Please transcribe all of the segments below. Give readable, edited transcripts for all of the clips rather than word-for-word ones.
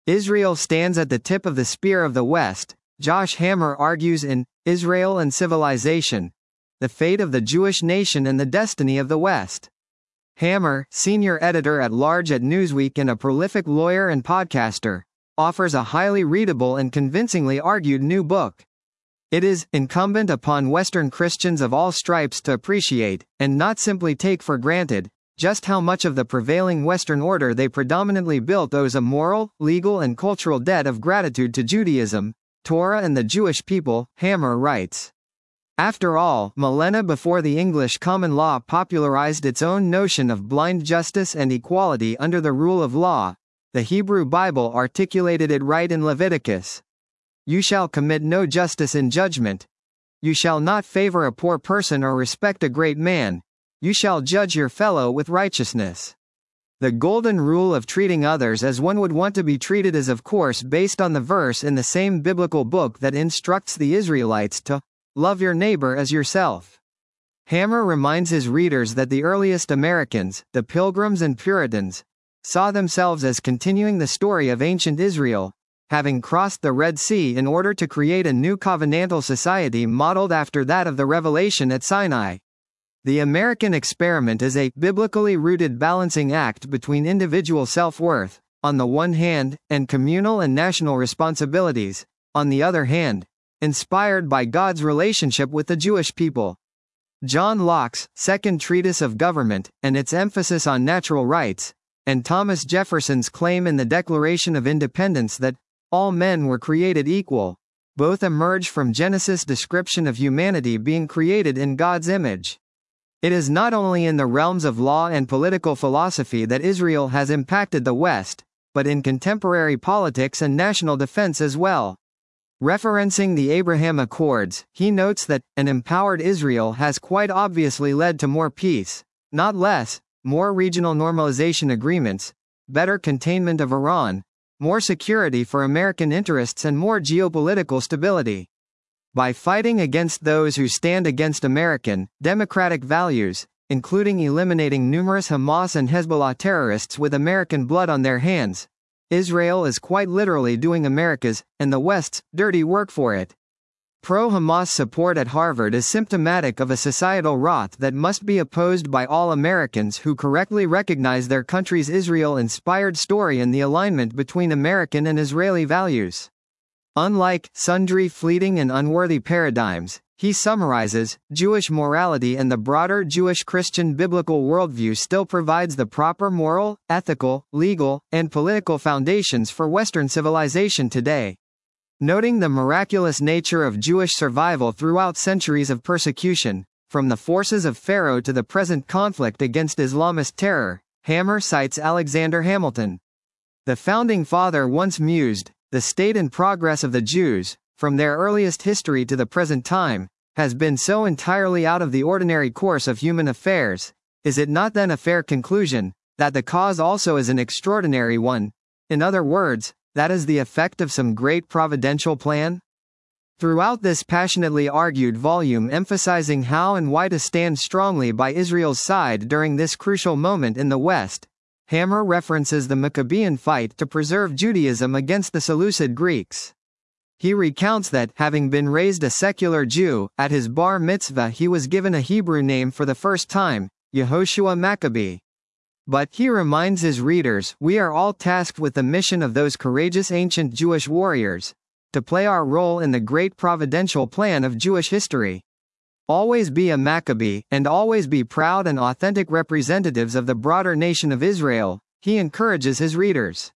Israel stands at the tip of the spear of the West. Josh Hammer argues in Israel and Civilization: The Fate of the Jewish Nation and the Destiny of the West. Hammer, senior editor-at-large at Newsweek and a prolific lawyer and podcaster, offers a highly readable and convincingly argued new book. It is incumbent upon Western Christians of all stripes to appreciate, and not simply take for granted, just how much of the prevailing Western order they predominantly built owes a moral, legal and cultural debt of gratitude to Judaism, Torah and the Jewish people, Hammer writes. After all, millennia before the English common law popularized its own notion of blind justice and equality under the rule of law, the Hebrew Bible articulated it right in Leviticus. You shall commit no justice in judgment. You shall not favor a poor person or respect a great man. You shall judge your fellow with righteousness. The golden rule of treating others as one would want to be treated is of course based on the verse in the same biblical book that instructs the Israelites to love your neighbor as yourself. Hammer reminds his readers that the earliest Americans, the Pilgrims and Puritans, saw themselves as continuing the story of ancient Israel, having crossed the Red Sea in order to create a new covenantal society modeled after that of the Revelation at Sinai. The American experiment is a biblically rooted balancing act between individual self-worth, on the one hand, and communal and national responsibilities, on the other hand, inspired by God's relationship with the Jewish people. John Locke's Second Treatise of Government, and its emphasis on natural rights, and Thomas Jefferson's claim in the Declaration of Independence that all men were created equal, both emerge from Genesis' description of humanity being created in God's image. It is not only in the realms of law and political philosophy that Israel has impacted the West, but in contemporary politics and national defense as well. Referencing the Abraham Accords, he notes that an empowered Israel has quite obviously led to more peace, not less, more regional normalization agreements, better containment of Iran, more security for American interests and more geopolitical stability. By fighting against those who stand against American, democratic values, including eliminating numerous Hamas and Hezbollah terrorists with American blood on their hands, Israel is quite literally doing America's, and the West's, dirty work for it. Pro-Hamas support at Harvard is symptomatic of a societal rot that must be opposed by all Americans who correctly recognize their country's Israel-inspired story and the alignment between American and Israeli values. Unlike sundry fleeting and unworthy paradigms, he summarizes, Jewish morality and the broader Jewish-Christian biblical worldview still provides the proper moral, ethical, legal, and political foundations for Western civilization today. Noting the miraculous nature of Jewish survival throughout centuries of persecution, from the forces of Pharaoh to the present conflict against Islamist terror, Hammer cites Alexander Hamilton. The founding father once mused, the state and progress of the Jews, from their earliest history to the present time, has been so entirely out of the ordinary course of human affairs, is it not then a fair conclusion, that the cause also is an extraordinary one? In other words, that is the effect of some great providential plan? Throughout this passionately argued volume emphasizing how and why to stand strongly by Israel's side during this crucial moment in the West, Hammer references the Maccabean fight to preserve Judaism against the Seleucid Greeks. He recounts that, having been raised a secular Jew, at his bar mitzvah he was given a Hebrew name for the first time, Yehoshua Maccabee. But, he reminds his readers, we are all tasked with the mission of those courageous ancient Jewish warriors, to play our role in the great providential plan of Jewish history. Always be a Maccabee, and always be proud and authentic representatives of the broader nation of Israel, he encourages his readers.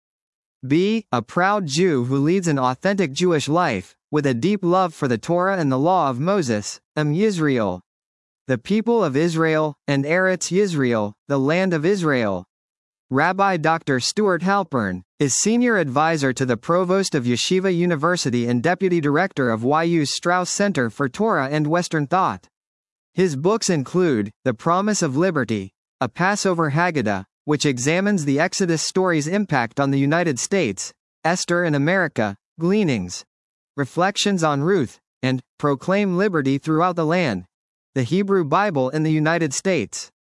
Be a proud Jew who leads an authentic Jewish life, with a deep love for the Torah and the law of Moses, Yisrael. The people of Israel, and Eretz Yisrael, the land of Israel. Rabbi Dr. Stuart Halpern is senior advisor to the provost of Yeshiva University and deputy director of YU's Strauss Center for Torah and Western Thought. His books include The Promise of Liberty, a Passover Haggadah, which examines the Exodus story's impact on the United States, Esther in America, Gleanings, Reflections on Ruth, and Proclaim Liberty Throughout the Land, the Hebrew Bible in the United States.